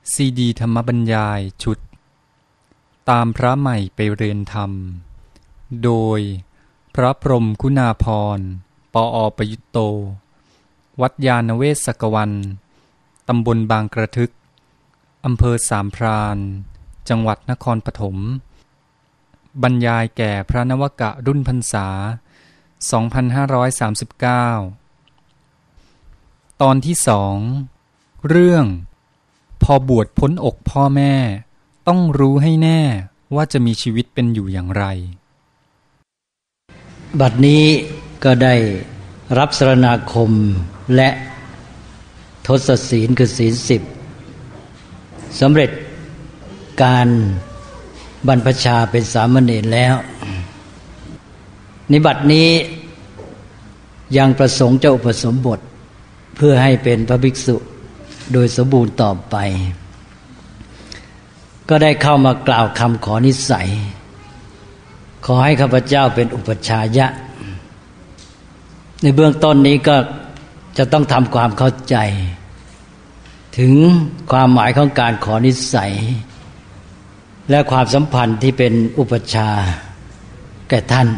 ซีดีธรรมบรรยายชุดตามพระใหม่ไปเรียนธรรมโดยพระพรหมคุณาภรณ์ ปอ.ประยุตโต วัดยานเวศกวันตำบลบางกระทึกอำเภอสามพรานจังหวัดนครปฐมบรรยายแก่พระนวกะรุ่นพรรษา 2539 ตอนที่สองเรื่องพอบวชพ้นอกพ่อแม่ต้องรู้ให้แน่ว่าจะมีชีวิตเป็นอยู่อย่างไรบัดนี้ก็ได้รับสรณาคมและทศศีลคือศีล10สำเร็จการบรรพชาเป็นสามเณรแล้วในบัดนี้ยังประสงค์จะอุปสมบทเพื่อให้เป็นพระภิกษุโดยสมบูรณ์ต่อไปก็ได้เข้ามากล่าวคำขอนิสัยขอให้ข้าพเจ้าเป็นอุปชายะในเบื้องต้นนี้ก็จะต้องทำความเข้าใจถึงความหมายของการขอนิสัยและความสัมพันธ์ที่เป็นอุปชาแก่ท่าน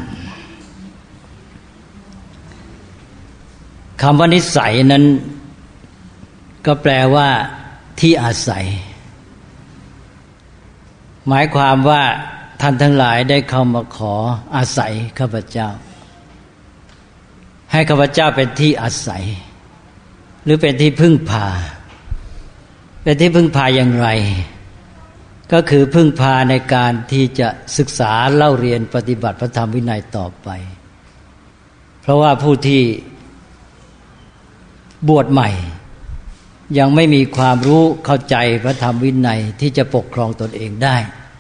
คำว่านิสัยนั้นก็แปลว่าที่อาศัยหมายความว่าท่านทั้งหลายได้เข้ามาขออาศัยข้าพเจ้าให้ข้าพเจ้าเป็นที่อาศัยหรือเป็นที่พึ่งพาเป็นที่พึ่งพาอย่างไรก็คือพึ่งพาในการที่จะศึกษาเล่าเรียนปฏิบัติพระธรรมวินัยต่อไปเพราะว่าผู้ที่บวชใหม่ยังไม่มีความรู้เข้าใจพระธรรมวินัยที่จะปกครองตนเองได้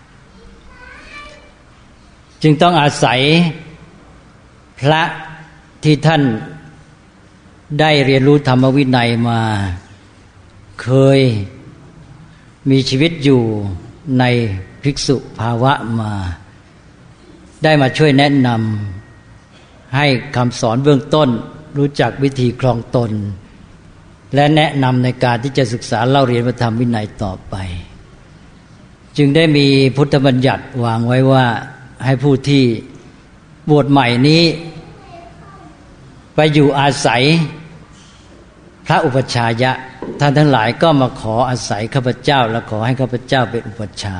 จึงต้องอาศัยพระที่ท่านได้เรียนรู้ธรรมวินัยมาเคยมีชีวิตอยู่ในภิกษุภาวะมาได้มาช่วยแนะนำให้คำสอนเบื้องต้นรู้จักวิธีครองตนและแนะนำในการที่จะศึกษาเล่าเรียนพระธรรมวินัยต่อไปจึงได้มีพุทธบัญญัติวางไว้ว่าให้ผู้ที่บวชใหม่นี้ไปอยู่อาศัยพระอุปชายะท่านทั้งหลายก็มาขออาศัยข้าพเจ้าและขอให้ข้าพเจ้าเป็นอุปชา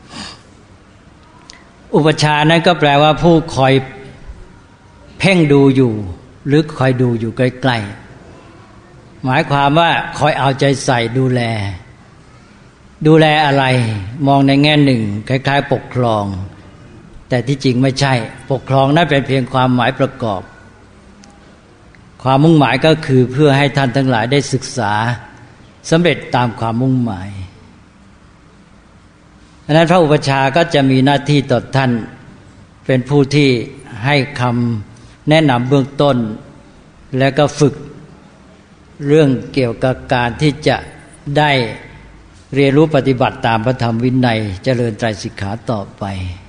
อุปชานั้นก็แปลว่าผู้คอยเพ่งดูอยู่หรือคอยดูอยู่ใกล้ๆหมายความว่าคอยเอาใจใส่ดูแลอะไรมองในแง่หนึ่งคล้ายๆปกครองแต่ที่จริงไม่ใช่ปกครองนั้นเป็นเพียงความหมายประกอบความมุ่งหมายก็คือเพื่อให้ท่านทั้งหลายได้ศึกษาสำเร็จตามความมุ่งหมายดังนั้นพระอุปชาก็จะมีหน้าที่ต่อท่านเป็นผู้ที่ให้คำแนะนำเบื้องต้นและก็ฝึกเรื่องเกี่ยวกับการที่จะได้เรียนรู้ปฏิบัติตามพระธรรมวินัยเจริญไตรสิกขาต่อไป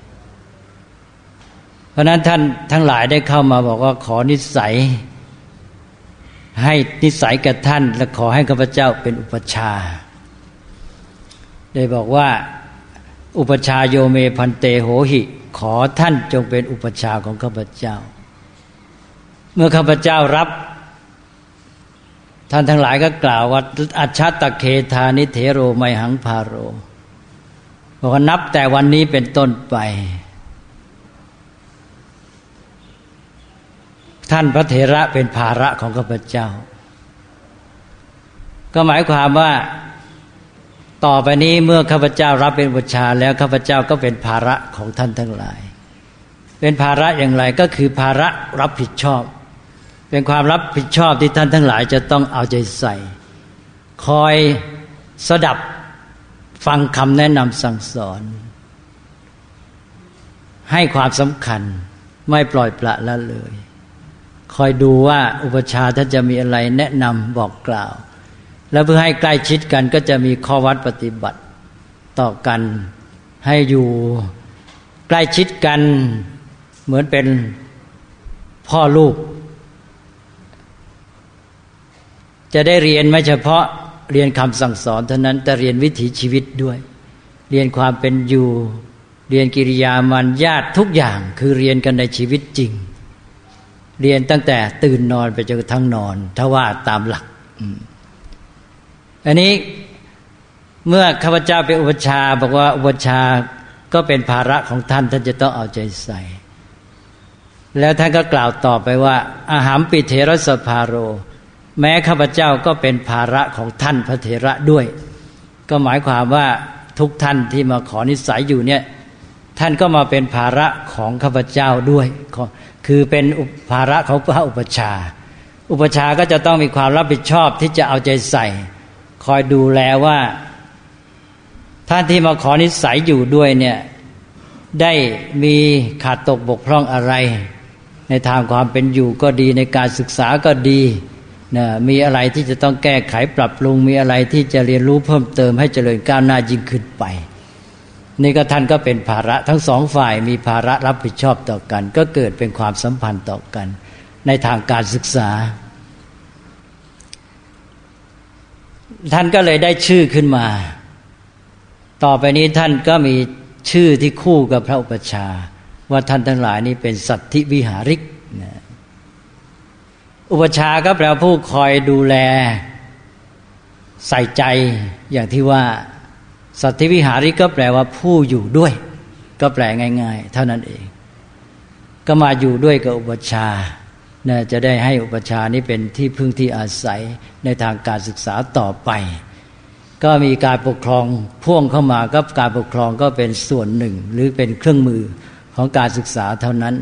เพราะนั้นท่านทั้งหลายได้เข้ามาบอกว่าขอนิสัยให้นิสัยแก่ท่านและขอให้ข้าพเจ้าเป็นอุปชาได้บอกว่าอุปชาโยเมพันเตโหหิขอท่านจงเป็นอุปชาของข้าพเจ้าเมื่อข้าพเจ้ารับท่านทั้งหลายก็กล่าวว่าอัจฉตเคธานิเถโรไมหังพาโรบอกว่านับแต่วันนี้เป็นต้นไปท่านพระเถระเป็นภาระของข้าพเจ้าก็หมายความว่าต่อไปนี้เมื่อข้าพเจ้ารับเป็นอุปชาแล้วข้าพเจ้าก็เป็นภาระของท่านทั้งหลายเป็นภาระอย่างไรก็คือภาระรับผิดชอบเป็นความรับผิดชอบที่ท่านทั้งหลายจะต้องเอาใจใส่คอยสดับฟังคำแนะนำสั่งสอนให้ความสำคัญไม่ปล่อยปละละเลยคอยดูว่าอุปชาท่านจะมีอะไรแนะนำบอกกล่าวแล้วเพื่อให้ใกล้ชิดกันก็จะมีข้อวัดปฏิบัติต่อกันให้อยู่ใกล้ชิดกันเหมือนเป็นพ่อลูกจะได้เรียนไม่เฉพาะเรียนคำสั่งสอนเท่านั้นแต่เรียนวิถีชีวิตด้วยเรียนความเป็นอยู่เรียนกิริยามารยาททุกอย่างคือเรียนกันในชีวิตจริงเรียนตั้งแต่ตื่นนอนไปจนกระทั่งนอนถ้าว่าตามหลักอันนี้เมื่อข้าพเจ้าเป็นอุปัชฌาย์บอกว่าอุปัชฌาย์ก็เป็นภาระของท่านท่านจะต้องเอาใจใส่แล้วท่านก็กล่าวต่อไปว่าอาหัมปิเถรสภาโรแม้ข้าพเจ้าก็เป็นภาระของท่านพระเถระด้วยก็หมายความว่าทุกท่านที่มาขอนิสัยอยู่เนี่ยท่านก็มาเป็นภาระของข้าพเจ้าด้วยคือเป็นภาระของพระอุปัชฌาย์อุปัชฌาย์ก็จะต้องมีความรับผิดชอบที่จะเอาใจใส่คอยดูแลว่าท่านที่มาขอนิสัยอยู่ด้วยเนี่ยได้มีขาดตกบกพร่องอะไรในทางความเป็นอยู่ก็ดีในการศึกษาก็ดีนะมีอะไรที่จะต้องแก้ไขปรับปรุงมีอะไรที่จะเรียนรู้เพิ่มเติมให้เจริญก้าวหน้ายิ่งขึ้นไปนี่ก็ท่านก็เป็นภาระทั้งสองฝ่ายมีภาระรับผิดชอบต่อกันก็เกิดเป็นความสัมพันธ์ต่อกันในทางการศึกษาท่านก็เลยได้ชื่อขึ้นมาต่อไปนี้ท่านก็มีชื่อที่คู่กับพระอุปัชฌาย์ว่าท่านทั้งหลายนี้เป็นสัตถิวิหาริกอุปัชฌาย์ก็แปลว่าผู้คอยดูแลใส่ใจอย่างที่ว่าสัตถิวิหาริกก็แปลว่าผู้อยู่ด้วยก็แปลง่ายๆเท่านั้นเองก็มาอยู่ด้วยกับอุปัชฌาย์จะได้ให้อุปัชฌาย์นี้เป็นที่พึ่งที่อาศัยในทางการศึกษาต่อไปก็มีการปกครองพ่วงเข้ามาก็การปกครองก็เป็นส่วนหนึ่งหรือเป็นเครื่องมือของการศึกษาเท่านั้น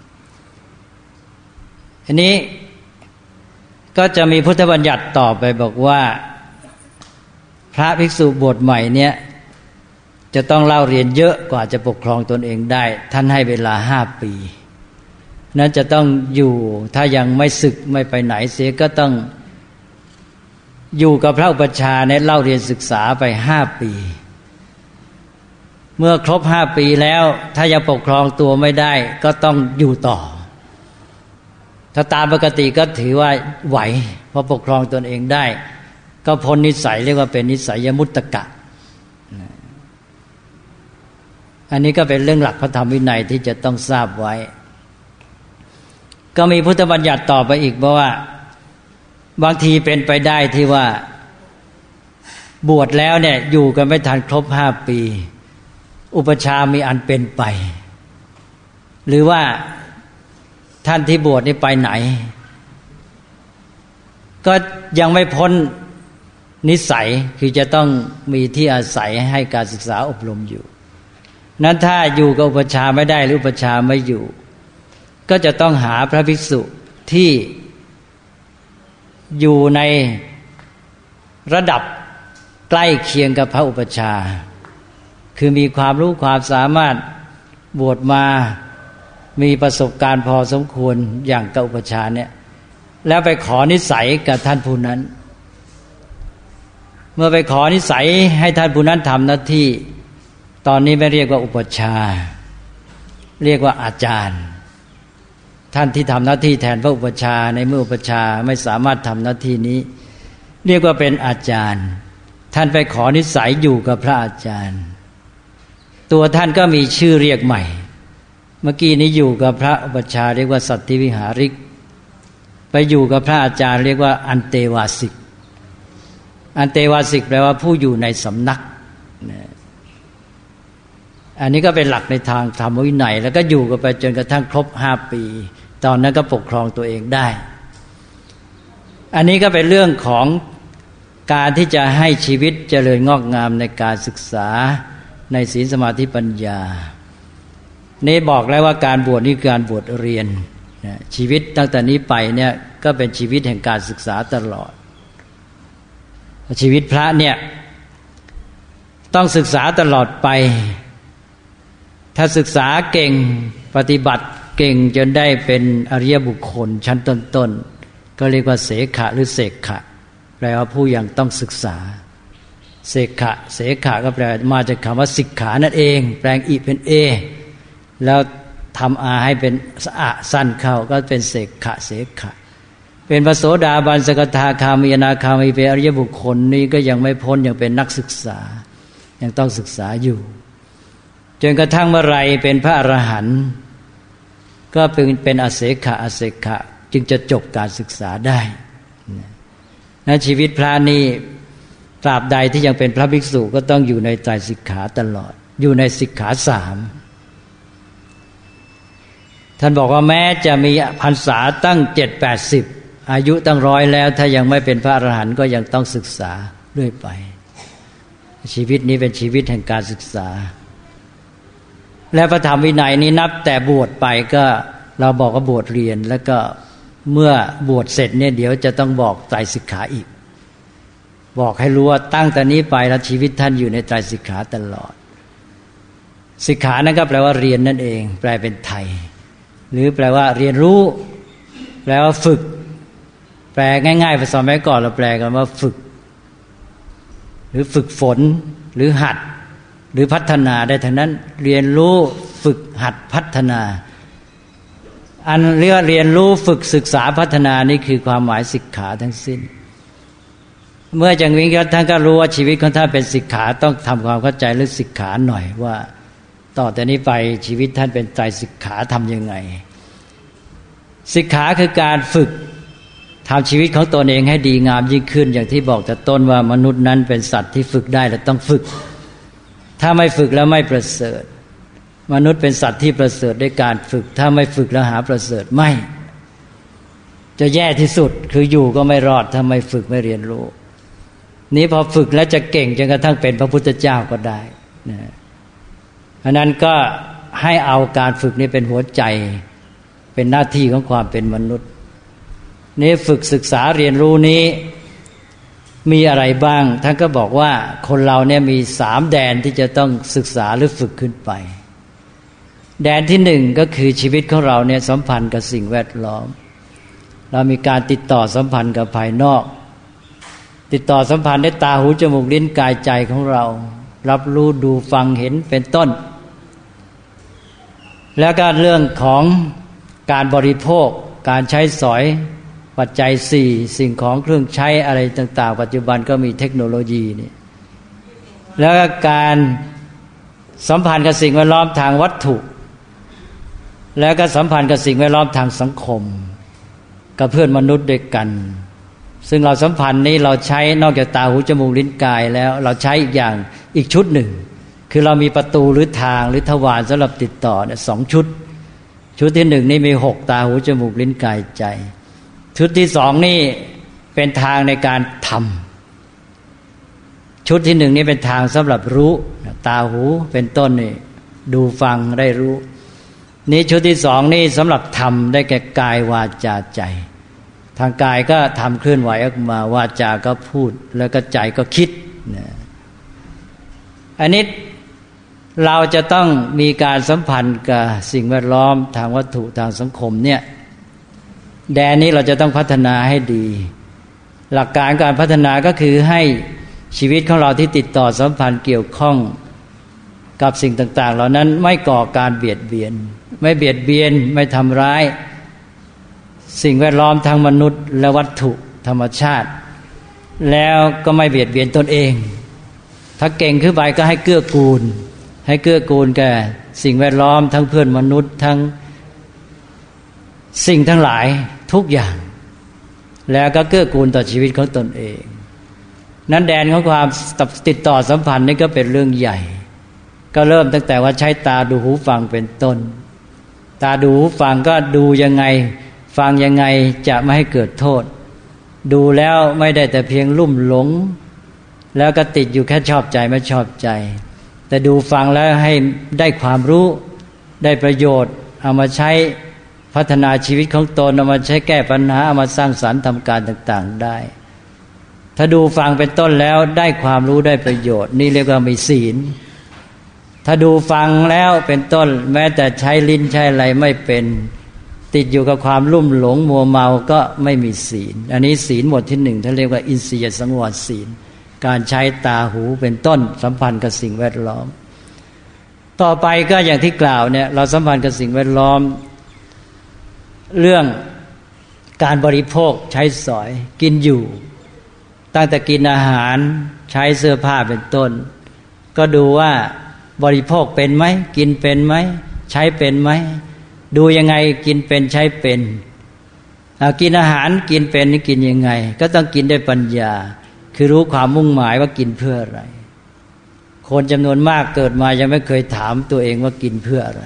อันนี้ก็จะมีพุทธบัญญัติต่อไปบอกว่าพระภิกษุบวชใหม่เนี่ยจะต้องเล่าเรียนเยอะกว่าจะปกครองตนเองได้ท่านให้เวลา5 ปีนั้นจะต้องอยู่ถ้ายังไม่สึกไม่ไปไหนเสียก็ต้องอยู่กับพระอุปัชฌาย์เนี่ยเล่าเรียนศึกษาไป5 ปีเมื่อครบ5 ปีแล้วถ้ายังปกครองตัวไม่ได้ก็ต้องอยู่ต่อถ้าตามปกติก็ถือว่าไหวพอปกครองตนเองได้ก็พ้นนิสัยเรียกว่าเป็นนิสัยมุตตะอันนี้ก็เป็นเรื่องหลักพระธรรมวินัยที่จะต้องทราบไว้ก็มีพุทธบัญญัติต่อไปอีกเพราะว่าบางทีเป็นไปได้ที่ว่าบวชแล้วเนี่ยอยู่กันไม่ทันครบ5 ปีอุปัชฌาย์มีอันเป็นไปหรือว่าท่านที่บวชนี่ไปไหนก็ยังไม่พ้นนิสัยคือจะต้องมีที่อาศัยให้การศึกษาอบรมอยู่นั้นถ้าอยู่กับอุปัชฌาย์ไม่ได้หรืออุปัชฌาย์ไม่อยู่ก็จะต้องหาพระภิกษุที่อยู่ในระดับใกล้เคียงกับพระอุปัชฌาย์คือมีความรู้ความสามารถบวชมามีประสบการณ์พอสมควรอย่างกับอุปัชฌาย์เนี่ยแล้วไปขอนิสัยกับท่านผู้นั้นเมื่อไปขอนิสัยให้ท่านผู้นั้นทำหน้าที่ตอนนี้ไม่เรียกว่าอุปัชฌาย์เรียกว่าอาจารย์ท่านที่ทำหน้าที่แทนพระอุปัชฌาย์ในเมื่ออุปัชฌาย์ไม่สามารถทำหน้าที่นี้เรียกว่าเป็นอาจารย์ท่านไปขอนิสัยอยู่กับพระอาจารย์ตัวท่านก็มีชื่อเรียกใหม่เมื่อกี้นี้อยู่กับพระอุปัชฌาย์เรียกว่าสัตถิวิหาริกไปอยู่กับพระอาจารย์เรียกว่าอันเตวาสิกอันเตวาสิกแปลว่าผู้อยู่ในสำนักอันนี้ก็เป็นหลักในทางธรรมวินัยแล้วก็อยู่กันไปจนกระทั่งครบ5 ปีตอนนั้นก็ปกครองตัวเองได้อันนี้ก็เป็นเรื่องของการที่จะให้ชีวิตเจริญงอกงามในการศึกษาในศีลสมาธิปัญญานี่บอกแล้วว่าการบวชนี่คือการบวชเรียนชีวิตตั้งแต่นี้ไปเนี่ยก็เป็นชีวิตแห่งการศึกษาตลอดชีวิตพระเนี่ยต้องศึกษาตลอดไปถ้าศึกษาเก่งปฏิบัติเก่งจนได้เป็นอริยบุคคลชั้นต้นๆก็เรียกว่าเสขะหรือเสกขะแปลว่าผู้ยังต้องศึกษาเสขะเสขะก็แปลมาจากคำว่าสิกขานั่นเองแปลงอิเป็นเอแล้วทำอาให้เป็นสะสั้นเข้าก็เป็นเสกขะเสขะเป็นพระโสดาบันสกทาคามีอนาคามีเป็นอริยบุคคลนี้ก็ยังไม่พ้นยังเป็นนักศึกษายังต้องศึกษาอยู่จนกระทั่งเมื่อไรเป็นพระอรหันต์ก็เป็นอเสขะจึงจะจบการศึกษาได้นะชีวิตพระนี่ตราบใดที่ยังเป็นพระภิกษุก็ต้องอยู่ในไตรสิกขาตลอดอยู่ในสิกขาสามท่านบอกว่าแม้จะมีพรรษาตั้ง7-80อายุตั้ง100แล้วถ้ายังไม่เป็นพระอรหันต์ก็ยังต้องศึกษาเรื่อยไปชีวิตนี้เป็นชีวิตแห่งการศึกษาและพระธรรมวินัยนี้นับแต่บวชไปก็เราบอกว่าบวชเรียนแล้วก็เมื่อบวชเสร็จเนี่ยเดี๋ยวจะต้องบอกไตรสิกขาอีกบอกให้รู้ว่าตั้งแต่นี้ไปแล้วชีวิตท่านอยู่ในไตรสิกขาตลอดสิกขานั่นก็แปลว่าเรียนนั่นเองแปลเป็นไทยหรือแปลว่าเรียนรู้แปลว่าฝึกแปลง่ายๆภาษาสมัยก่อนเราแปลกันว่าฝึกหรือฝึกฝนหรือหัดหรือพัฒนาได้ทั้งนั้นเรียนรู้ฝึกหัดพัฒนาอันเรียกว่าเรียนรู้ฝึกศึกษาพัฒนานี่คือความหมายสิกขาทั้งสิ้นเมื่ออย่างนี้ท่านก็รู้ว่าชีวิตของท่านเป็นสิกขาต้องทำความเข้าใจเรื่องสิกขาหน่อยว่าต่อแต่นี้ไปชีวิตท่านเป็นไตรสิกขาทำยังไงสิกขาคือการฝึกทำชีวิตของตนเองให้ดีงามยิ่งขึ้นอย่างที่บอกแต่ต้นว่ามนุษย์นั้นเป็นสัตว์ที่ฝึกได้และต้องฝึกถ้าไม่ฝึกแล้วไม่ประเสริฐมนุษย์เป็นสัตว์ที่ประเสริฐด้วยการฝึกถ้าไม่ฝึกแล้วหาประเสริฐไม่จะแย่ที่สุดคืออยู่ก็ไม่รอดถ้าไม่ฝึกไม่เรียนรู้นี้พอฝึกแล้วจะเก่งจนกระทั่งเป็นพระพุทธเจ้าก็ได้นะเพราะนั้นก็ให้เอาการฝึกนี้เป็นหัวใจเป็นหน้าที่ของความเป็นมนุษย์นี้ฝึกศึกษาเรียนรู้นี้มีอะไรบ้างท่านก็บอกว่าคนเราเนี่ยมี3แดนที่จะต้องศึกษาหรือฝึกขึ้นไปแดนที่1ก็คือชีวิตของเราเนี่ยสัมพันธ์กับสิ่งแวดล้อมเรามีการติดต่อสัมพันธ์กับภายนอกติดต่อสัมพันธ์ด้วยตาหูจมูกลิ้นกายใจของเรารับรู้ดูฟังเห็นเป็นต้นแล้วก็เรื่องของการบริโภคการใช้สอยปัจจัย4สิ่งของเครื่องใช้อะไรต่างๆปัจจุบันก็มีเทคโนโลยีนี่แล้วก็การสัมพันธ์กับสิ่งแวดล้อมทางวัตถุแล้วก็สัมพันธ์กับสิ่งแวดล้อมทางสังคมกับเพื่อนมนุษย์ด้วยกันซึ่งเราสัมพันธ์นี้เราใช้นอกจากตาหูจมูกลิ้นกายแล้วเราใช้อีกอย่างอีกชุดหนึ่งคือเรามีประตูหรือทางหรือทวารสำหรับติดต่อเนี่ย2ชุดที่1นี่มี6ตาหูจมูกลิ้นกายใจชุดที่2นี่เป็นทางในการทำชุดที่1นี่เป็นทางสำหรับรู้ตาหูเป็นต้นนี่ดูฟังได้รู้นี่ชุดที่2นี่สำหรับทำได้แก่กายวาจาใจทางกายก็ทำเคลื่อนไหวออกมาวาจาก็พูดแล้วก็ใจก็คิดอันนี้เราจะต้องมีการสัมพันธ์กับสิ่งแวดล้อมทางวัตถุทางสังคมเนี่ยแดนนี้เราจะต้องพัฒนาให้ดีหลักการการพัฒนาก็คือให้ชีวิตของเราที่ติดต่อสัมพันธ์เกี่ยวข้องกับสิ่งต่างๆเหล่านั้นไม่ก่อการเบียดเบียนไม่เบียดเบียนไม่ทำร้ายสิ่งแวดล้อมทั้งมนุษย์และวัตถุธรรมชาติแล้วก็ไม่เบียดเบียนตนเองถ้าเก่งขึ้นไปก็ให้เกื้อกูลแก่สิ่งแวดล้อมทั้งเพื่อนมนุษย์ทั้งสิ่งทั้งหลายทุกอย่างแล้วก็เกื้อกูลต่อชีวิตของตนเองนั้นแดนของความติดต่อสัมพันธ์นี่ก็เป็นเรื่องใหญ่ก็เริ่มตั้งแต่ว่าใช้ตาดูหูฟังเป็นต้นตาดูหูฟังก็ดูยังไงฟังยังไงจะไม่ให้เกิดโทษดูแล้วไม่ได้แต่เพียงลุ่มหลงแล้วก็ติดอยู่แค่ชอบใจไม่ชอบใจแต่ดูฟังแล้วให้ได้ความรู้ได้ประโยชน์เอามาใช้พัฒนาชีวิตของตนเอามาใช้แก้ปัญหาเอามาสร้างสรรค์ทำการต่างๆได้ถ้าดูฟังเป็นต้นแล้วได้ความรู้ได้ประโยชน์นี่เรียกว่ามีศีลถ้าดูฟังแล้วเป็นต้นแม้แต่ใช้ลิ้นใช้อะไรไม่เป็นติดอยู่กับความลุ่มหลงมัวเมาก็ไม่มีศีลอันนี้ศีลหมวดที่1ท่านเรียกว่าอินทรียสังวรศีลการใช้ตาหูเป็นต้นสัมพันธ์กับสิ่งแวดล้อมต่อไปก็อย่างที่กล่าวเนี่ยเราสัมพันธ์กับสิ่งแวดล้อมเรื่องการบริโภคใช้สอยกินอยู่ตั้งแต่กินอาหารใช้เสื้อผ้าเป็นต้นก็ดูว่าบริโภคเป็นไหมกินเป็นไหมใช้เป็นไหมดูยังไงกินเป็นใช้เป็นกินอาหารกินเป็นนี่กินยังไงก็ต้องกินด้วยปัญญาคือรู้ความมุ่งหมายว่ากินเพื่ออะไรคนจำนวนมากเกิดมายังไม่เคยถามตัวเองว่ากินเพื่ออะไร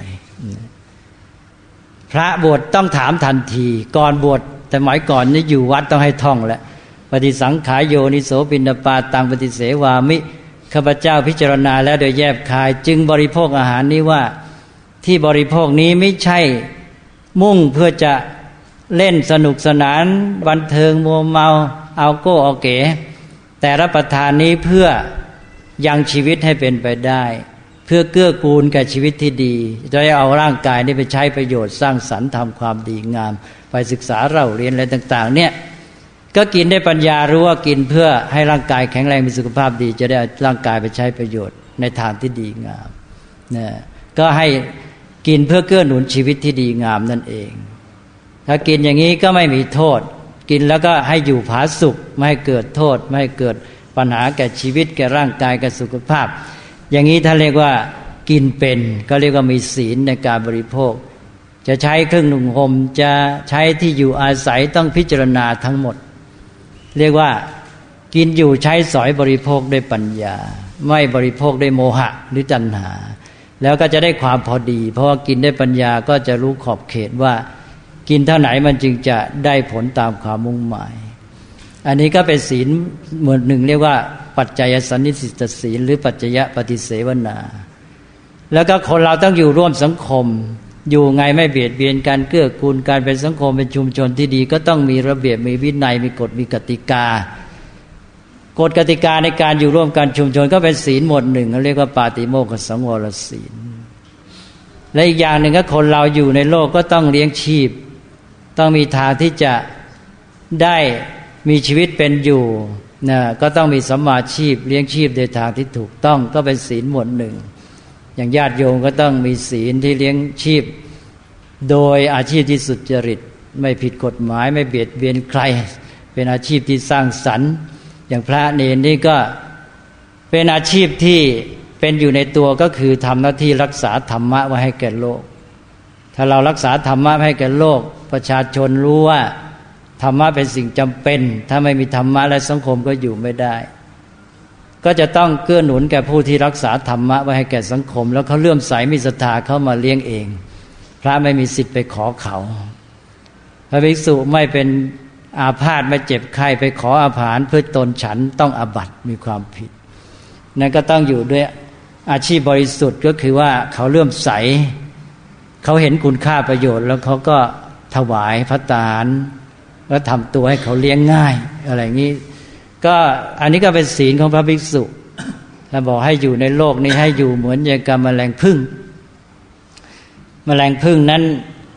พระบวชต้องถามทันทีก่อนบวชแต่หมายก่อนนี่อยู่วัดต้องให้ท่องแหละปฏิสังขายโยนิโสปิณฑปาตังปฏิเสวามิข้าพเจ้าพิจารณาแล้วโดยแยบคายจึงบริโภคอาหารนี้ว่าที่บริโภคนี้ไม่ใช่มุ่งเพื่อจะเล่นสนุกสนานบันเทิงมัวเมาเอาโก้เอาเก๋แต่รับประทานนี้เพื่อยังชีวิตให้เป็นไปได้เพื่อเกื้อกูลแก่ชีวิตที่ดีจะได้เอาร่างกายนี้ไปใช้ประโยชน์สร้างสรรค์ทำความดีงามไปศึกษาเล่าเรียนอะไรต่างๆเนี่ยก็กินได้ปัญญารู้ว่ากินเพื่อให้ร่างกายแข็งแรงมีสุขภาพดีจะได้เอาร่างกายไปใช้ประโยชน์ในทางที่ดีงามเนี่ยก็ให้กินเพื่อเกื้อหนุนชีวิตที่ดีงามนั่นเองถ้ากินอย่างนี้ก็ไม่มีโทษกินแล้วก็ให้อยู่ผาสุกไม่ให้เกิดโทษไม่ให้เกิดปัญหาแก่ชีวิตแก่ร่างกายแก่สุขภาพอย่างนี้ท่านเรียกว่ากินเป็นก็เรียกว่ามีศีลในการบริโภคจะใช้เครื่องนุ่งห่มจะใช้ที่อยู่อาศัยต้องพิจารณาทั้งหมดเรียกว่ากินอยู่ใช้สอยบริโภคด้วยปัญญาไม่บริโภคด้วยโมหะหรือตัณหาแล้วก็จะได้ความพอดีเพราะว่ากินด้วยปัญญาก็จะรู้ขอบเขตว่ากินเท่าไหนมันจึงจะได้ผลตามความมุ่งหมายอันนี้ก็เป็นศีลหมวดหนึ่งเรียกว่าปัจจัยสันนิสิตศีลหรือปัจจยปฏิเสวนาแล้วก็คนเราต้องอยู่ร่วมสังคมอยู่ไงไม่เบียดเบียนการเกื้อกูลการเป็นสังคมเป็นชุมชนที่ดีก็ต้องมีระเบียบมีวินัยมีกฎมีกติกากฎกติกาในการอยู่ร่วมกันชุมชนก็เป็นศีลหมวดหนึ่งเขาเรียกว่าปาติโมกขสังวรศีลและอีกอย่างหนึ่งก็คนเราอยู่ในโลกก็ต้องเลี้ยงชีพต้องมีทางที่จะได้มีชีวิตเป็นอยู่นะก็ต้องมีสัมมาชีพเลี้ยงชีพโดยทางที่ถูกต้องก็เป็นศีลหมวดหนึ่งอย่างญาติโยมก็ต้องมีศีลที่เลี้ยงชีพโดยอาชีพที่สุจริตไม่ผิดกฎหมายไม่เบียดเบียนใครเป็นอาชีพที่สร้างสรรค์อย่างพระเนรนี่ก็เป็นอาชีพที่เป็นอยู่ในตัวก็คือทำหน้าที่รักษาธรรมะไว้ให้แก่โลกถ้าเรารักษาธรรมะให้แก่โลกประชาชนรู้ว่าธรรมะเป็นสิ่งจำเป็นถ้าไม่มีธรรมะและสังคมก็อยู่ไม่ได้ก็จะต้องเกื้อหนุนแก่ผู้ที่รักษาธรรมะไว้ให้แก่สังคมแล้วเขาเลื่อมใสมีศรัทธาเข้ามาเลี้ยงเองพระไม่มีสิทธิ์ไปขอเขาพระภิกษุไม่เป็นอาพาธไม่เจ็บไข้ไปขออาหารเพื่อตนฉันต้องอาบัติมีความผิดนั่นก็ต้องอยู่ด้วยอาชีพบริสุทธิ์ก็คือว่าเขาเลื่อมใสเขาเห็นคุณค่าประโยชน์แล้วเขาก็ถวายพระทานแล้วทำตัวให้เขาเลี้ยงง่ายอะไรอย่างนี้ก็อันนี้ก็เป็นศีลของพระภิกษุแล้วบอกให้อยู่ในโลกนี้ให้อยู่เหมือนอย่างกับแมลงผึ้งแมลงผึ้งนั้น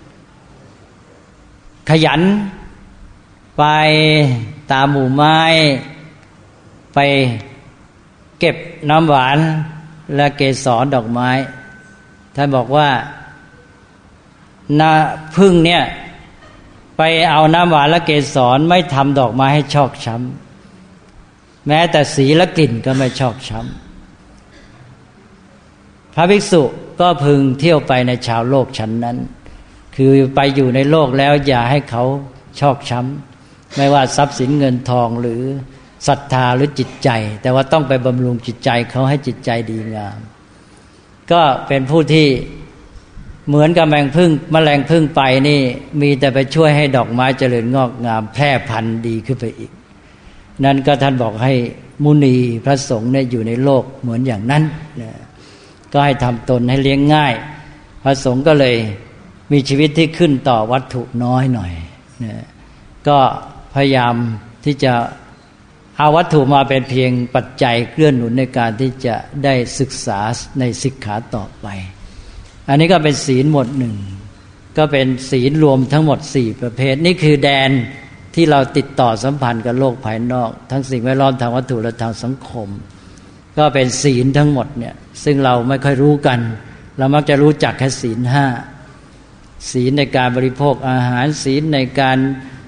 ขยันไปตามหมู่ไม้ไปเก็บน้ำหวานและเกสรดอกไม้ท่านบอกว่าผึ้งเนี่ยไปเอาน้ำหวานและเกสรไม่ทำดอกไม้ให้ชอกช้ำแม้แต่สีและกลิ่นก็ไม่ชอกช้ำพระภิกษุก็พึงเที่ยวไปในชาวโลกชั้นนั้นคือไปอยู่ในโลกแล้วอย่าให้เขาชอกช้ำไม่ว่าทรัพย์สินเงินทองหรือศรัทธาหรือจิตใจแต่ว่าต้องไปบำรุงจิตใจเขาให้จิตใจดีงามก็เป็นผู้ที่เหมือนกับแมลงผึ้งไปนี่มีแต่ไปช่วยให้ดอกไม้เจริญงอกงามแพร่พันธุ์ดีขึ้นไปอีกนั่นก็ท่านบอกให้มุนีพระสงฆ์เนี่ยอยู่ในโลกเหมือนอย่างนั้นนะก็ให้ทำตนให้เลี้ยงง่ายพระสงฆ์ก็เลยมีชีวิตที่ขึ้นต่อวัตถุน้อยหน่อยนะก็พยายามที่จะเอาวัตถุมาเป็นเพียงปัจจัยเกื้อหนุนในการที่จะได้ศึกษาในสิกขาต่อไปอันนี้ก็เป็นศีลหมวดหนึ่งก็เป็นศีลรวมทั้งหมด4ประเภทนี่คือแดนที่เราติดต่อสัมพันธ์กับโลกภายนอกทั้งสิ่งแวดล้อมทางวัตถุและทางสังคมก็เป็นศีลทั้งหมดเนี่ยซึ่งเราไม่ค่อยรู้กันเรามักจะรู้จักแค่ศีล5ศีลในการบริโภคอาหารศีลในการ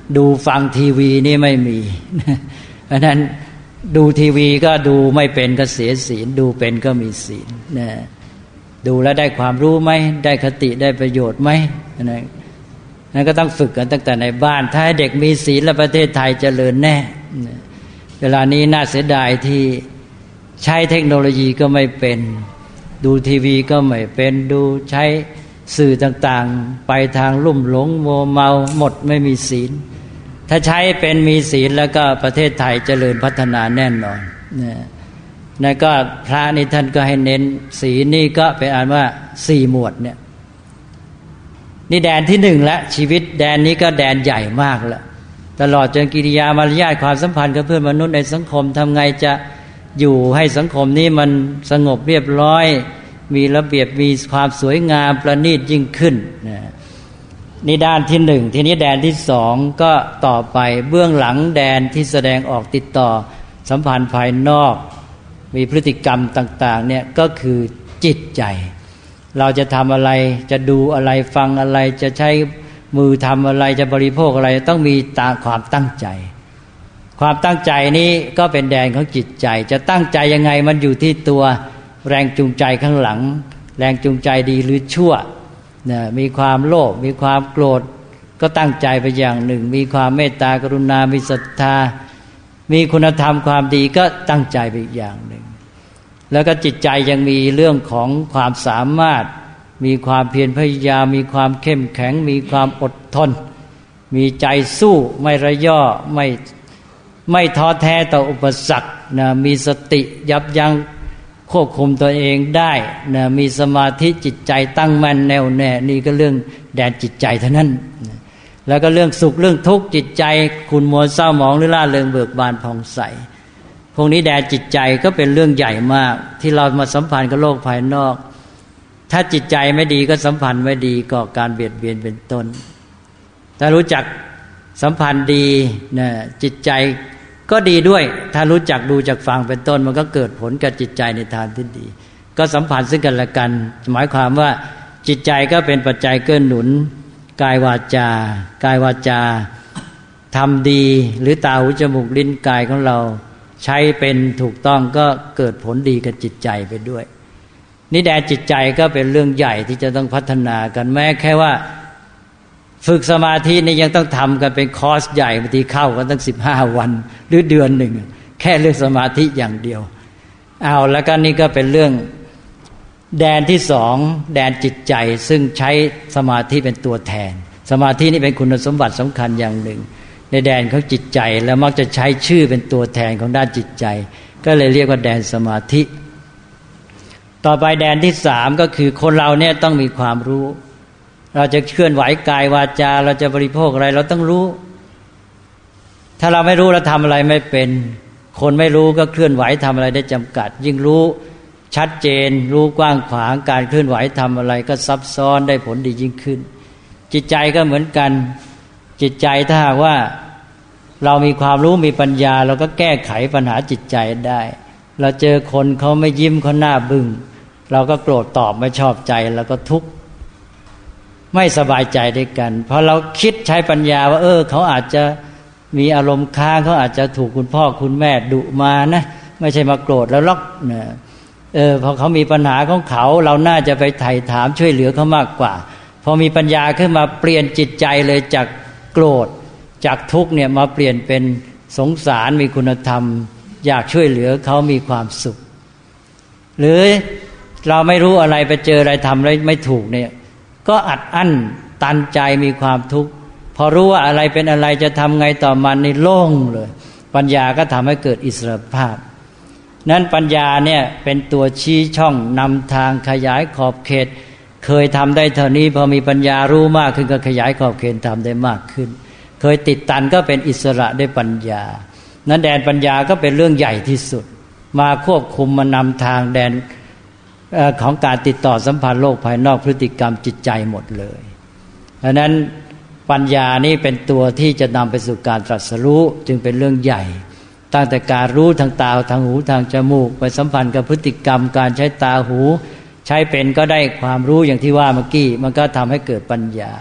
ดูฟังทีวีนี่ไม่มีเพราะนั้นดูทีวีก็ดูไม่เป็นก็เสียศีลดูเป็นก็มีศีลนะดูแล้วได้ความรู้ไหมได้คติได้ประโยชน์ไหมนั่นก็ต้องฝึกกันตั้งแต่ในบ้านถ้าให้เด็กมีศีลแล้วประเทศไทยเจริญแน่เวลานี้น่าเสียดายที่ใช้เทคโนโลยีก็ไม่เป็นดูทีวีก็ไม่เป็นดูใช้สื่อต่างๆไปทางลุ่มหลงโมเมาหมดไม่มีศีลถ้าใช้เป็นมีศีลแล้วก็ประเทศไทยเจริญพัฒนาแน่นอนนั่นก็พระนี่ท่านก็ให้เน้นศีลนี่ก็เป็นอันว่า4หมวดเนี่ยนี่แดนที่1ละชีวิตแดนนี้ก็แดนใหญ่มากละตลอดจนกิริยามารยาทความสัมพันธ์กับเพื่อนมนุษย์ในสังคมทำไงจะอยู่ให้สังคมนี้มันสงบเรียบร้อยมีระเบียบมีความสวยงามประณีตยิ่งขึ้นนี่ด้านที่1ทีนี้แดนที่2ก็ต่อไปเบื้องหลังแดนที่แสดงออกติดต่อสัมพันธ์ภายนอกมีพฤติกรรมต่างๆเนี่ยก็คือจิตใจเราจะทำอะไรจะดูอะไรฟังอะไรจะใช้มือทำอะไรจะบริโภคอะไรต้องมีความตั้งใจความตั้งใจนี้ก็เป็นแดนของจิตใจจะตั้งใจยังไงมันอยู่ที่ตัวแรงจูงใจข้างหลังแรงจูงใจดีหรือชั่วมีความโลภมีความโกรธก็ตั้งใจไปอย่างหนึ่งมีความเมตตากรุณามีศรัทธามีคุณธรรมความดีก็ตั้งใจไปอีกอย่างหนึ่งแล้วก็จิตใจยังมีเรื่องของความสามารถมีความเพียรพยายามมีความเข้มแข็งมีความอดทนมีใจสู้ไม่ระย่อไม่ท้อแท้ต่ออุปสรรคมีสติยับยั้งควบคุมตัวเองได้มีสมาธิจิตใจตั้งมั่นแน่วแน่นี่ก็เรื่องแดนจิตใจเท่านั้นแล้วก็เรื่องสุขเรื่องทุกข์จิตใจขุ่นมัวเศร้าหมองหรือล่าเริงเบิกบานผ่องใสพวกนี้แดนจิตใจก็เป็นเรื่องใหญ่มากที่เรามาสัมพันธ์กับโลกภายนอกถ้าจิตใจไม่ดีก็สัมพันธ์ไม่ดีก็การเบียดเบียนเป็นต้นถ้ารู้จักสัมพันธ์ดีจิตใจก็ดีด้วยถ้ารู้จักดูจักฟังเป็นต้นมันก็เกิดผลกับจิตใจในทางที่ดีก็สัมพันธ์ซึ่งกันและกันหมายความว่าจิตใจก็เป็นปัจจัยเกื้อหนุนกายวาจาทำดีหรือตาหูจมูกลิ้นกายของเราใช้เป็นถูกต้องก็เกิดผลดีกับจิตใจไปด้วยนี่แดนจิตใจก็เป็นเรื่องใหญ่ที่จะต้องพัฒนากันแม้แค่ว่าฝึกสมาธินี่ยังต้องทำกันเป็นคอร์สใหญ่บางทีเข้ากันตั้ง15วันหรือเดือนหนึ่งแค่เรื่องสมาธิอย่างเดียวเอาแล้วก็นี่ก็เป็นเรื่องแดนที่2แดนจิตใจซึ่งใช้สมาธิเป็นตัวแทนสมาธินี่เป็นคุณสมบัติสำคัญอย่างหนึ่งในแดนของจิตใจแล้วมักจะใช้ชื่อเป็นตัวแทนของด้านจิตใจก็เลยเรียกว่าแดนสมาธิต่อไปแดนที่3ก็คือคนเราเนี่ยต้องมีความรู้เราจะเคลื่อนไหวกายวาจาเราจะบริโภคอะไรเราต้องรู้ถ้าเราไม่รู้เราทำอะไรไม่เป็นคนไม่รู้ก็เคลื่อนไหวทำอะไรได้จำกัดยิ่งรู้ชัดเจนรู้กว้างขวางการเคลื่อนไหวทำอะไรก็ซับซ้อนได้ผลดียิ่งขึ้นจิตใจก็เหมือนกันจิตใจถ้าหากว่าเรามีความรู้มีปัญญาเราก็แก้ไขปัญหาจิตใจได้เราเจอคนเขาไม่ยิ้มเขาหน้าบึ้งเราก็โกรธตอบไม่ชอบใจแล้วก็ทุกข์ไม่สบายใจด้วยกันเพราะเราคิดใช้ปัญญาว่าเขาอาจจะมีอารมณ์ค้างเขาอาจจะถูกคุณพ่อคุณแม่ดุมานะไม่ใช่มาโกรธแล้วล็อกนะพอเขามีปัญหาของเขาเราน่าจะไปไถ่ถามช่วยเหลือเขามากกว่าพอมีปัญญาขึ้นมาเปลี่ยนจิตใจเลยจากโกรธจากทุกข์เนี่ยมาเปลี่ยนเป็นสงสารมีคุณธรรมอยากช่วยเหลือเขามีความสุขหรือเราไม่รู้อะไรไปเจออะไรทำอะไรไม่ถูกเนี่ยก็อัดอั้นตันใจมีความทุกข์พอรู้ว่าอะไรเป็นอะไรจะทำไงต่อมันนี่โล่งเลยปัญญาก็ทำให้เกิดอิสรภาพนั้นปัญญาเนี่ยเป็นตัวชี้ช่องนำทางขยายขอบเขตเคยทำได้เท่านี้พอมีปัญญารู้มากขึ้นก็ขยายขอบเขตทำได้มากขึ้นเคยติดตันก็เป็นอิสระด้วยปัญญานั้นแดนปัญญาก็เป็นเรื่องใหญ่ที่สุดมาควบคุมมานำทางแดนของการติดต่อสัมพันธ์โลกภายนอกพฤติกรรมจิตใจหมดเลยเพราะนั้นปัญญานี่เป็นตัวที่จะนำไปสู่การตรัสรู้จึงเป็นเรื่องใหญ่ตั้งแต่การรู้ทางตาทางหูทางจมูกไปสัมพันธ์กับพฤติกรรมการใช้ตาหูใช้เป็นก็ได้ความรู้อย่างที่ว่าเมื่อกี้มันก็ทำให้เกิดปัญญา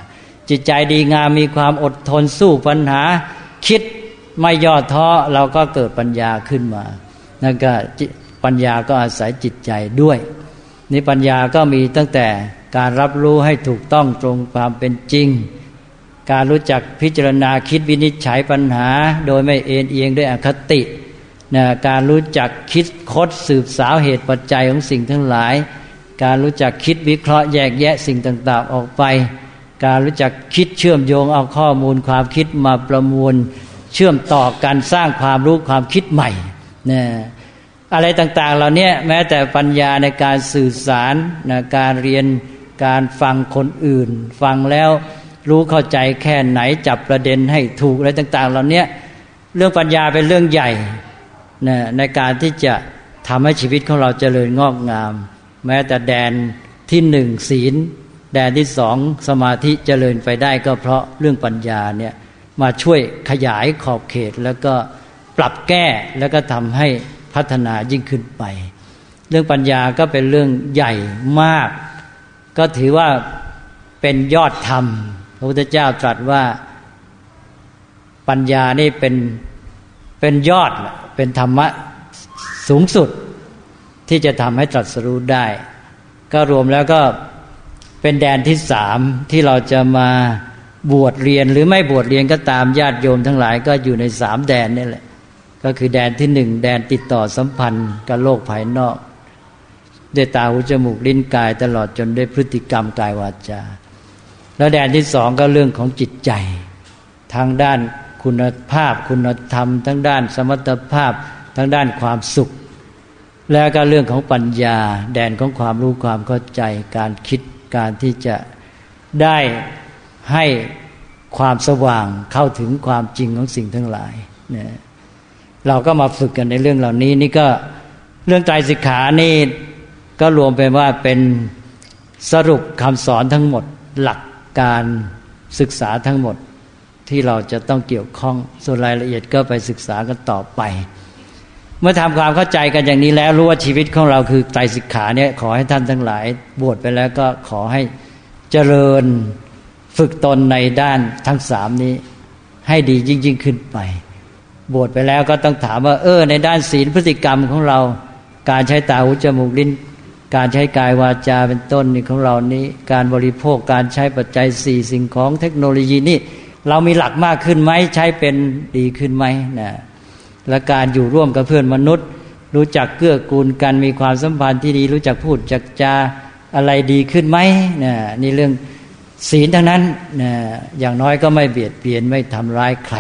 จิตใจดีงามมีความอดทนสู้ปัญหาคิดไม่ย่อท้อเราก็เกิดปัญญาขึ้นมานั่นก็ปัญญาก็อาศัยจิตใจด้วยนี่ปัญญาก็มีตั้งแต่การรับรู้ให้ถูกต้องตรงความเป็นจริงการรู้จักพิจารณาคิดวินิจฉัยปัญหาโดยไม่เอ็นเอียงด้วยอคตินะการรู้จักคิดคดสืบสาวเหตุปัจจัยของสิ่งทั้งหลายการรู้จักคิดวิเคราะห์แยกแยะสิ่งต่างๆออกไปการรู้จักคิดเชื่อมโยงเอาข้อมูลความคิดมาประมวลเชื่อมต่อกันสร้างความรู้ความคิดใหม่นะอะไรต่างๆเหล่านี้แม้แต่ปัญญาในการสื่อสารนะการเรียนการฟังคนอื่นฟังแล้วรู้เข้าใจแค่ไหนจับประเด็นให้ถูกอะไรต่างๆเหล่านี้เรื่องปัญญาเป็นเรื่องใหญ่นะในการที่จะทำให้ชีวิตของเราเจริญงอกงามแม้แต่แดนที่หนึ่งศีลแดนที่สองสมาธิเจริญไปได้ก็เพราะเรื่องปัญญาเนี่ยมาช่วยขยายขอบเขตแล้วก็ปรับแก้แล้วก็ทำให้พัฒนายิ่งขึ้นไปเรื่องปัญญาก็เป็นเรื่องใหญ่มากก็ถือว่าเป็นยอดธรรมพระพุทธเจ้าตรัสว่าปัญญานี่เป็นยอดเป็นธรรมะสูงสุดที่จะทำให้ตรัสรู้ได้ก็รวมแล้วก็เป็นแดนที่สามที่เราจะมาบวชเรียนหรือไม่บวชเรียนก็ตามญาติโยมทั้งหลายก็อยู่ในสามแดนนี่แหละก็คือแดนที่หนึ่งแดนติดต่อสัมพันธ์กับโลกภายนอกด้วยตาหูจมูกลิ้นกายตลอดจนด้วยพฤติกรรมกายวาจาแล้วแดนที่สองก็เรื่องของจิตใจทางด้านคุณภาพคุณธรรมทั้งด้านสมรรถภาพทั้งด้านความสุขแล้วก็เรื่องของปัญญาแดนของความรู้ความเข้าใจการคิดการที่จะได้ให้ความสว่างเข้าถึงความจริงของสิ่งทั้งหลายเนี่ยเราก็มาฝึกกันในเรื่องเหล่านี้นี่ก็เรื่องไตรสิกขานี่ก็รวมเป็นว่าเป็นสรุปคำสอนทั้งหมดหลักการศึกษาทั้งหมดที่เราจะต้องเกี่ยวข้องส่วนรายละเอียดก็ไปศึกษากันต่อไปเมื่อทำความเข้าใจกันอย่างนี้แล้วรู้ว่าชีวิตของเราคือไตรสิกขาเนี่ยขอให้ท่านทั้งหลายบวชไปแล้วก็ขอให้เจริญฝึกตนในด้านทั้งสามนี้ให้ดียิ่งขึ้นไปบวชไปแล้วก็ต้องถามว่าในด้านศีลพฤติกรรมของเราการใช้ตาหูจมูกลิ้นการใช้กายวาจาเป็นต้นนี่ของเรานี้การบริโภคการใช้ปัจจัยสี่สิ่งของเทคโนโลยีนี่เรามีหลักมากขึ้นไหมใช้เป็นดีขึ้นไหมนะและการอยู่ร่วมกับเพื่อนมนุษย์รู้จักเกื้อกูลกันมีความสัมพันธ์ที่ดีรู้จักพูดจักจาอะไรดีขึ้นไหมนะนี่เรื่องศีลทั้งนั้นนะอย่างน้อยก็ไม่เบียดเบียนไม่ทำร้ายใคร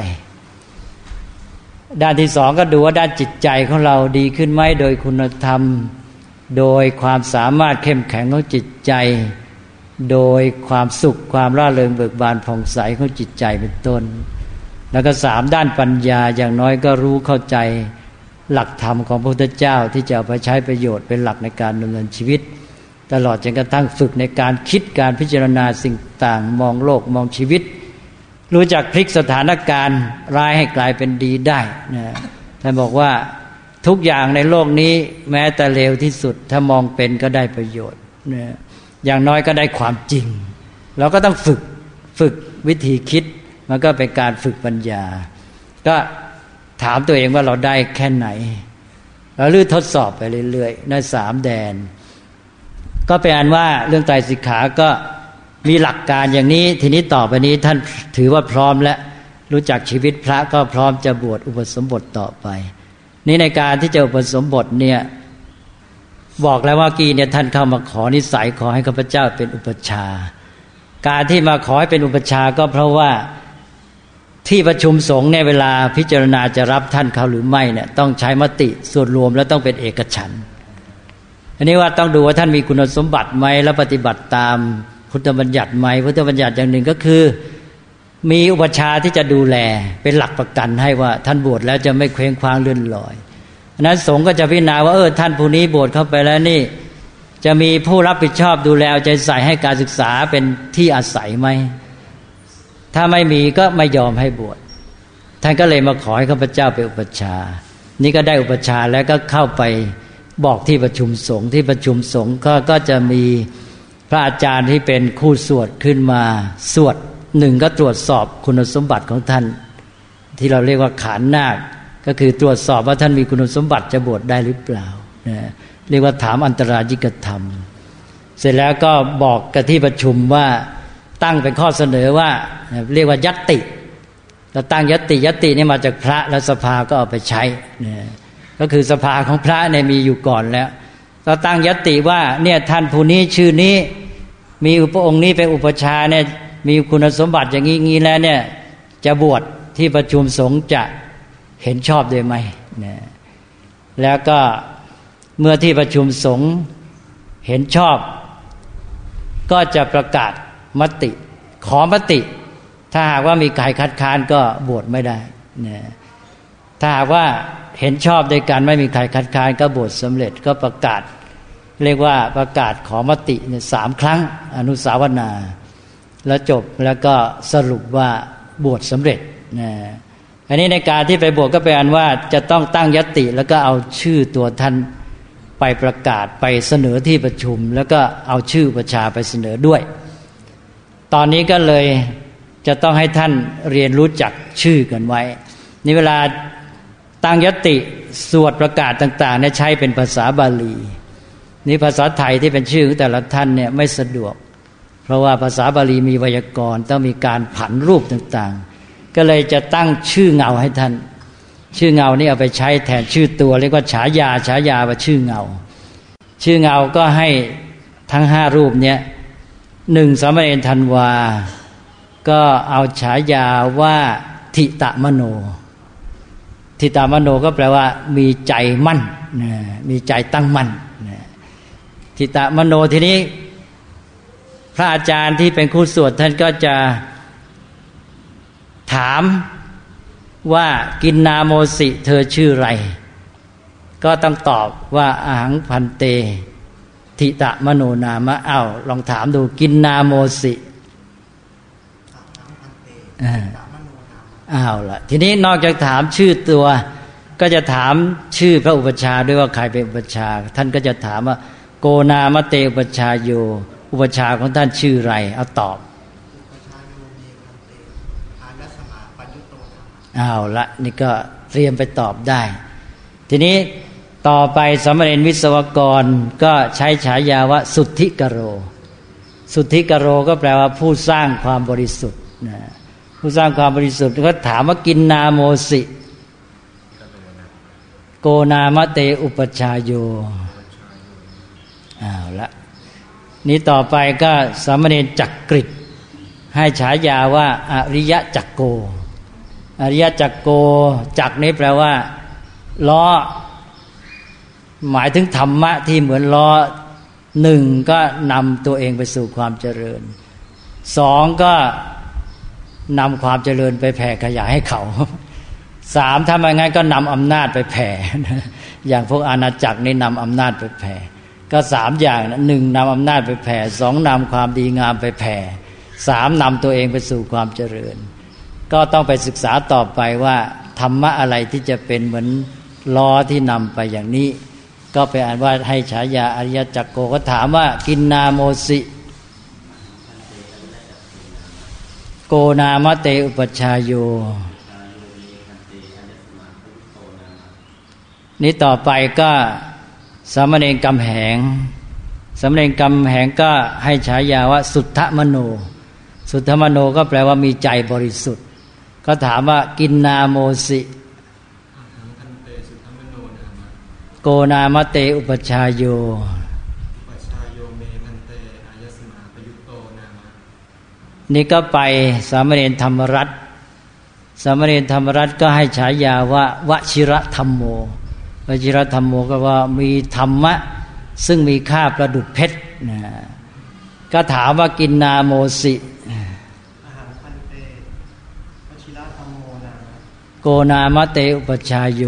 ด้านที่สองก็ดูว่าด้านจิตใจของเราดีขึ้นไหมโดยคุณธรรมโดยความสามารถเข้มแข็งของจิตใจโดยความสุขความร่าเริงเบิกบานผ่องใสของจิตใจเป็นต้นแล้วก็สามด้านปัญญาอย่างน้อยก็รู้เข้าใจหลักธรรมของพระพุทธเจ้าที่จะเอาไปใช้ประโยชน์เป็นหลักในการดำเนินชีวิตตลอดจนกระทั่งฝึกในการคิดการพิจารณาสิ่งต่างมองโลกมองชีวิตรู้จักพลิกสถานการณ์ร้ายให้กลายเป็นดีได้นะท่านบอกว่าทุกอย่างในโลกนี้แม้แต่เลวที่สุดถ้ามองเป็นก็ได้ประโยชน์นะอย่างน้อยก็ได้ความจริงเราก็ต้องฝึกวิธีคิดมันก็เป็นการฝึกปัญญาก็ถามตัวเองว่าเราได้แค่ไหนเราลื้อทดสอบไปเรื่อยๆในสามแดนก็เป็นอันว่าเรื่องไตรสิกขาก็มีหลักการอย่างนี้ทีนี้ต่อไปนี้ท่านถือว่าพร้อมและรู้จักชีวิตพระก็พร้อมจะบวชอุปสมบทต่อไปนี่ในการที่จะอุปสมบทเนี่ยบอกแล้วว่ากี้เนี่ยท่านเข้ามาขอนิสัยขอให้ข้าพเจ้าเป็นอุปชฌาย์การที่มาขอให้เป็นอุปชฌาย์ก็เพราะว่าที่ประชุมสงฆ์เนี่ยเวลาพิจารณาจะรับท่านเขาหรือไม่เนี่ยต้องใช้มติส่วนรวมแล้วต้องเป็นเอกฉันท์อันนี้ว่าต้องดูว่าท่านมีคุณสมบัติไหมและปฏิบัติตามพุทธบัญญัติไหมพุทธบัญญัติอย่างหนึ่งก็คือมีอุปชฌาย์ที่จะดูแลเป็นหลักประกันให้ว่าท่านบวชแล้วจะไม่เคว้งคว้างเลื่อนลอยนั้นสงฆ์ก็จะพิจารณาว่าท่านผู้นี้บวชเข้าไปแล้วนี่จะมีผู้รับผิดชอบดูแลเอาใจใส่ให้การศึกษาเป็นที่อาศัยไหมถ้าไม่มีก็ไม่ยอมให้บวชท่านก็เลยมาขอให้ข้าพเจ้าเป็นอุปชฌาย์นี่ก็ได้อุปชฌาย์แล้วก็เข้าไปบอกที่ประชุมสงฆ์ที่ประชุมสงฆ์ก็จะมีพระอาจารย์ที่เป็นคู่สวดขึ้นมาสวดหนึ่งก็ตรวจสอบคุณสมบัติของท่านที่เราเรียกว่าขานนาคก็คือตรวจสอบว่าท่านมีคุณสมบัติจะบวชได้หรือเปล่าเรียกว่าถามอันตรายิกธรรมเสร็จแล้วก็บอกกับที่ประชุมว่าตั้งเป็นข้อเสนอว่าเรียกว่าญัตติเราตั้งญัตตินี่มาจากพระและสภาก็เอาไปใช้ก็คือสภาของพระเนี่ยมีอยู่ก่อนแล้วเราตั้งญัตติว่าเนี่ยท่านผู้นี้ชื่อนี้มีพระองค์นี้เป็นอุปชาเนี่ยมีคุณสมบัติอย่างนี้แล้วเนี่ยจะบวชที่ประชุมสงฆ์จะเห็นชอบด้วยไหมแล้วก็เมื่อที่ประชุมสงฆ์เห็นชอบก็จะประกาศมติขอมติถ้าหากว่ามีใครคัดค้านก็บวชไม่ได้ถ้าหากว่าเห็นชอบด้วยกันไม่มีใครคัดค้านก็บวชสำเร็จก็ประกาศเรียกว่าประกาศขอมติ3 ครั้งอนุสาวนาแล้วจบแล้วก็สรุปว่าบวชสำเร็จอันนี้ในการที่ไปบวชก็เป็นอันว่าจะต้องตั้งญัตติแล้วก็เอาชื่อตัวท่านไปประกาศไปเสนอที่ประชุมแล้วก็เอาชื่อประชาไปเสนอด้วยตอนนี้ก็เลยจะต้องให้ท่านเรียนรู้จักชื่อกันไว้นี่เวลาตั้งญัตติสวดประกาศต่างๆเนี่ยใช้เป็นภาษาบาลีนี่ภาษาไทยที่เป็นชื่อของแต่ละท่านเนี่ยไม่สะดวกเพราะว่าภาษาบาลีมีไวยากรณ์ต้องมีการผันรูปต่างๆก็เลยจะตั้งชื่อเงาให้ท่านชื่อเงานี่เอาไปใช้แทนชื่อตัวเรียกว่าฉายาว่าชื่อเงาชื่อเงาก็ให้ทั้ง5 รูปเนี่ย1สามเณรธันวาก็เอาฉายาว่าทิตมโนทิตมโนก็แปลว่ามีใจมั่นมีใจตั้งมั่นทิตมโนทีนี้พระอาจารย์ที่เป็นครูสวดท่านก็จะถามว่ากินนาโมสิเธอชื่ออะไรก็ต้องตอบว่าอาหังพันเตทิตมโนนามะลองถามดูกินนาโมสิล่ะทีนี้นอกจากถามชื่อตัวก็จะถามชื่อพระอุปัชฌาย์ด้วยว่าใครเป็นอุปัชฌาย์ท่านก็จะถามว่าโกนามเตอุปัชฌาโยอุปัชฌาย์ของท่านชื่ออะไรเอาตอบละนี่ก็เตรียมไปตอบได้ทีนี้ต่อไปสามเณรวิศวกรก็ใช้ฉายาว่าสุทธิกโรสุทธิกโรก็แปลว่าผู้สร้างความบริสุทธิ์ผู้สร้างความบริสุทธิ์ก็ถามว่ากินนาโมสิโกนามเตอุปัชฌาโยละนี้ต่อไปก็สามเณรจักกฤตให้ฉายาว่าอริยจักโกอริยจักโกจักนี้แปลว่าล้อหมายถึงธรรมะที่เหมือนล้อ1ก็นำตัวเองไปสู่ความเจริญ2ก็นำความเจริญไปแผ่ขยายให้เขา3ถ้าไม่งั้นก็นำอำนาจไปแผ่อย่างพวกอาณาจักรนี่นำอำนาจไปแผ่ก็3อย่างนะ1นำอำนาจไปแผ่2นำความดีงามไปแผ่3นำตัวเองไปสู่ความเจริญก็ต้องไปศึกษาต่อไปว่าธรรมะอะไรที่จะเป็นเหมือนล้อที่นำไปอย่างนี้ก็ไปอ่านว่าให้ฉายาอริยจักโกก็ถามว่ากินนาโมสิโกนามเตอุปัชฌาโยนี้ต่อไปก็สามเณรกำแหงสามเณรกำแหงก็ให้ฉายาว่าสุทธมโนสุทธมโนก็แปลว่ามีใจบริสุทธิ์ก็ถามว่ากินนาโมสิโกนามเตอุปัชฌาโยนี่ก็ไปสามเณรธรรมรัตน์สามเณรธรรมรัตน์ก็ให้ฉายาว่าวชิรธรรมโมวชิรธรรมโมก็ว่ามีธรรมะซึ่งมีค่าประดุจเพชรก็ถามว่ากินนาโมสิโกนามเตอุปัชฌาโย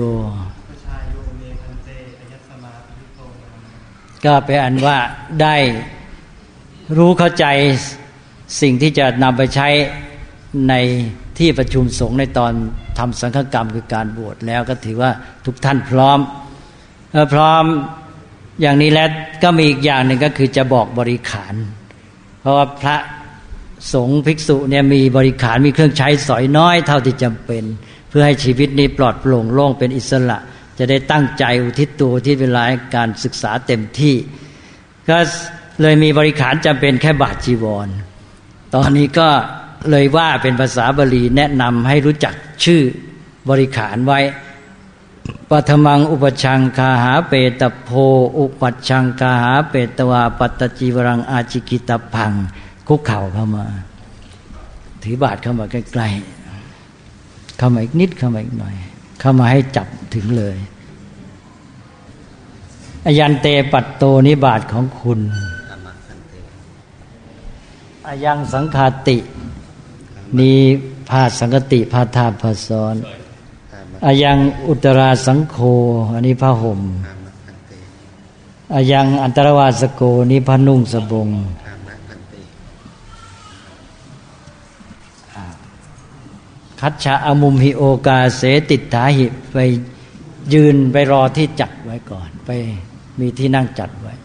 ก็เป็นอันว่าได้รู้เข้าใจสิ่งที่จะนำไปใช้ในที่ประชุมสงฆ์ในตอนทำสังฆกรรมคือการบวชแล้วก็ถือว่าทุกท่านพร้อมอย่างนี้แล้วก็มีอีกอย่างหนึ่งก็คือจะบอกบริขารเพราะว่าพระสงฆ์ภิกษุเนี่ยมีบริขารมีเครื่องใช้สอยน้อยเท่าที่จำเป็นเพื่อให้ชีวิตนี้ปลอดโปร่งโล่งเป็นอิสระจะได้ตั้งใจอุทิศตัวที่เวลาการศึกษาเต็มที่ก็เลยมีบริขารจำเป็นแค่บาทจีวรตอนนี้ก็เลยว่าเป็นภาษาบาลีแนะนำให้รู้จักชื่อบริขารไว้ปัทมังอุปชังคาหาเปตโพอุปัชชังคาหาเปตวาปัตตจีวรังอาจิกิตพังคุกเข่าเข้ามาถือบาทเข้ามาใกล้ๆเข้ามาอีกนิดเข้ามาอีกหน่อยเข้ามาให้จับถึงเลยอยันเตปัตโตนิบาทของคุณอายังสังฆาตินี้ผ้าสังฆติผ้าทาผ้าซ้อนอายังอุตราสังโฆอันนี้ผ้าห่มอายังอันตรวาสโกนี้ผ้านุ่งสบงคัจฉะอมุมหิโอกาเสติถาหิไปยืนไปรอที่จัดไว้ก่อนไปมีที่นั่งจัดไว้